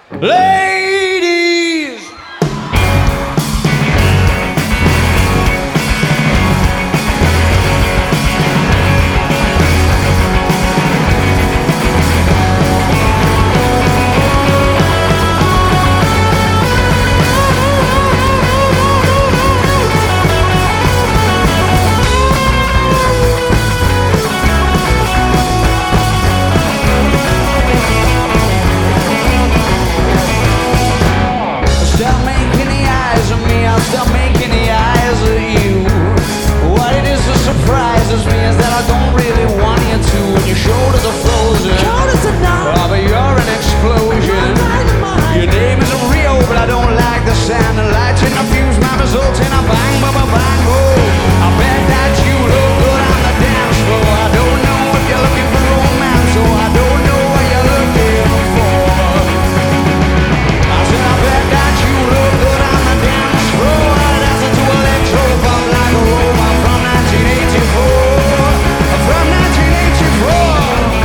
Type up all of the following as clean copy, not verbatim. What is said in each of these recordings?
Ladies! Stop making the eyes of you. What it is that surprises me is that I don't really want you to. When your shoulders are frozen, oh, but you're an explosion. Your name isn't Rio, but I don't like the sound. The lights in the fuse, my result in a bang, bang, bang, bang. Oh, I bet that you look good on the dance floor. I don't know if you're looking for romance, or I don't know what you're looking for. I said I bet that you look good on the dance floor. Dancing to electro pop like a robot from 1984. From 1984.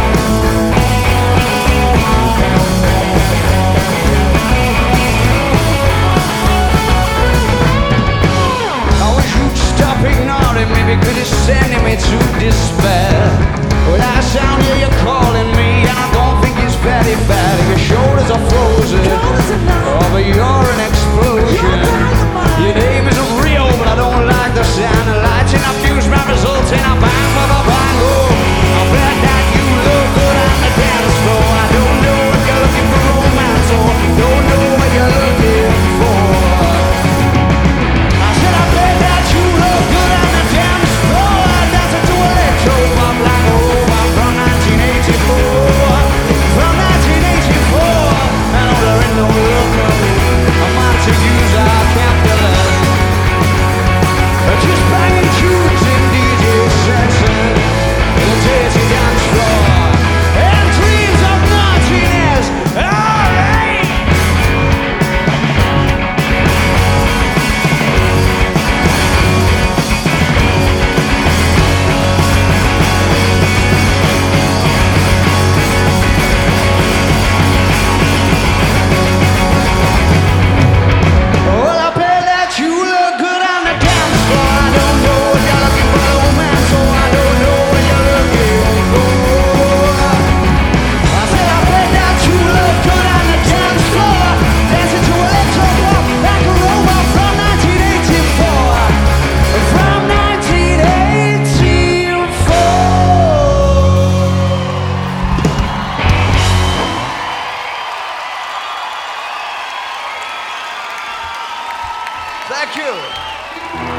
Stop ignoring me because it's sending me to despair. When I sound here, you're calling me, and I don't think it's very bad. If your shoulders are frozen, oh, but you're an explosion. Your name isn't real, but I don't like the sound. The lights in a fuse, my results in a bang, bang, bang, bang. Oh, I bet that you look good on the dance floor. I don't know if you're looking for romance, or don't know what you're looking for. I said I bet that you look good on the dance floor. Dancing to electro pop like a robot from 1984. From 1984. I know there ain't no welcome. I'm out to use our capitalist. Just banging tunes in DJ sets in a dirty dance floor. And dreams of naughtiness. Alright. Well, I bet that you look good on the dance floor. I don't know if you're looking for romance, so I don't know what you're looking for. I said I bet that you look good on the dance floor. Dancing to electro pop like a robot from 1984. From 1984. Thank you.